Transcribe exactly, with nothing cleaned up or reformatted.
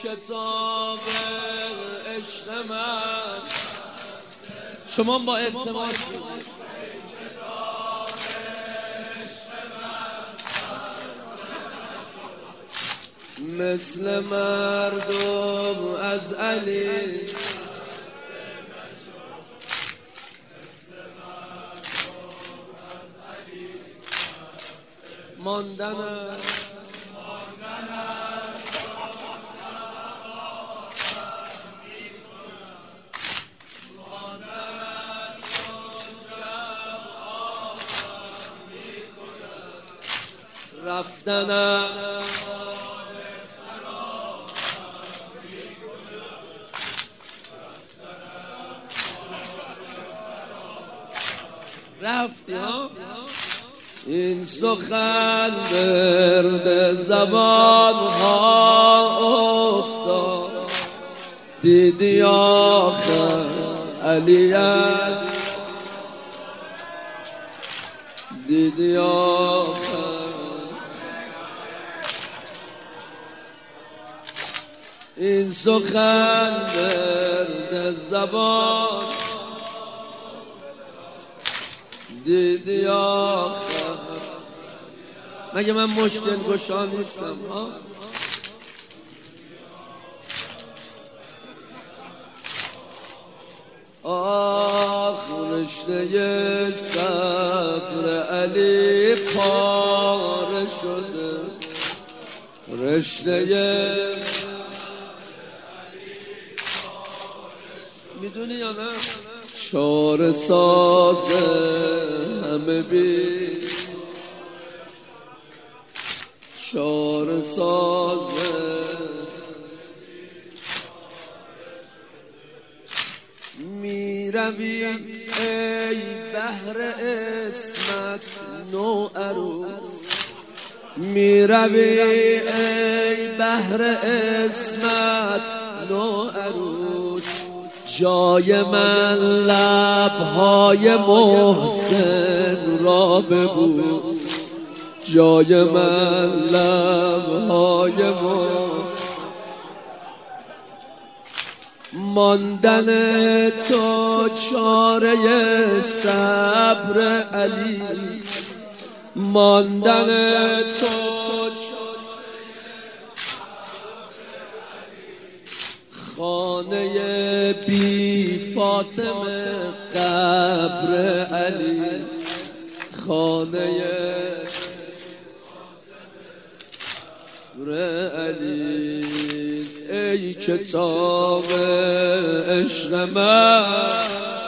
کتاب عشق من. شما با التماس مثل مردم از علی ماندن رفتنم رفتی ها این سخن برد زبان ها افتاد دیدی آخر علی از دیدی آخر این سخن برد زبان دیدی آخر. مگه من مشکل گشا نیستم ها؟ آخ رشته صبر علی پاره شده رشته میدونی یا نه چاره سازه همه بی چاره سازه می روی ای بحر اسمت نو عروس می روی ای بحر اسمت نو عروس جای من لبهای محسن را ببوس جای من لبهای محسن ماندن تو چاره صبر علی ماندن تو خانه بی فاطمه قبر علی خانه قبر علی ای کتاب عشق من